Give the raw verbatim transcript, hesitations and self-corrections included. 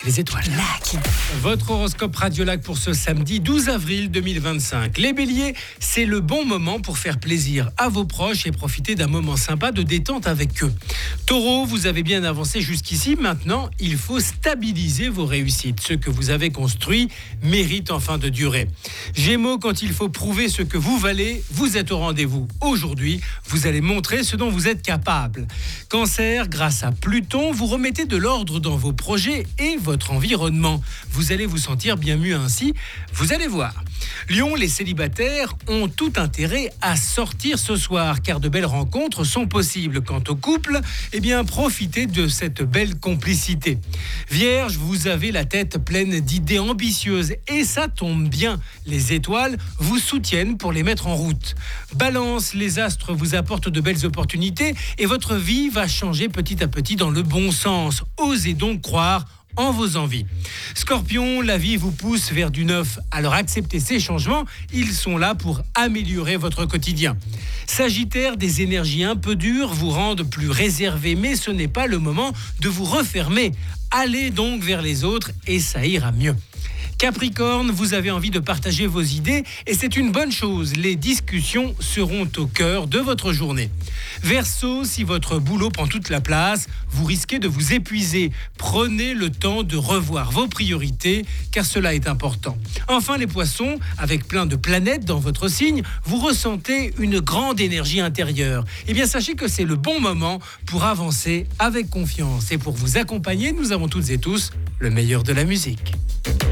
les étoiles. Lac. Votre horoscope Radiolac pour ce samedi douze avril deux mille vingt-cinq. Les béliers, c'est le bon moment pour faire plaisir à vos proches et profiter d'un moment sympa de détente avec eux. Taureau, vous avez bien avancé jusqu'ici. Maintenant, il faut stabiliser vos réussites. Ce que vous avez construit mérite enfin de durer. Gémeaux, quand il faut prouver ce que vous valez, vous êtes au rendez-vous. Aujourd'hui, vous allez montrer ce dont vous êtes capable. Cancer, grâce à Pluton, vous remettez de l'ordre dans vos projets et votre environnement. Vous allez vous sentir bien mieux ainsi, vous allez voir. Lion, les célibataires ont tout intérêt à sortir ce soir car de belles rencontres sont possibles. Quant au couple, eh bien profitez de cette belle complicité. Vierge, vous avez la tête pleine d'idées ambitieuses et ça tombe bien. Les étoiles vous soutiennent pour les mettre en route. Balance, les astres vous apportent de belles opportunités et votre vie va changer petit à petit dans le bon sens. Osez donc croire en vos envies. Scorpion, la vie vous pousse vers du neuf. Alors acceptez ces changements, ils sont là pour améliorer votre quotidien. Sagittaire, des énergies un peu dures vous rendent plus réservé, mais ce n'est pas le moment de vous refermer. Allez donc vers les autres et ça ira mieux. Capricorne, vous avez envie de partager vos idées et c'est une bonne chose. Les discussions seront au cœur de votre journée. Verseau, si votre boulot prend toute la place, vous risquez de vous épuiser. Prenez le temps de revoir vos priorités car cela est important. Enfin les poissons, avec plein de planètes dans votre signe, vous ressentez une grande énergie intérieure. Eh bien sachez que c'est le bon moment pour avancer avec confiance. Et pour vous accompagner, nous avons toutes et tous le meilleur de la musique.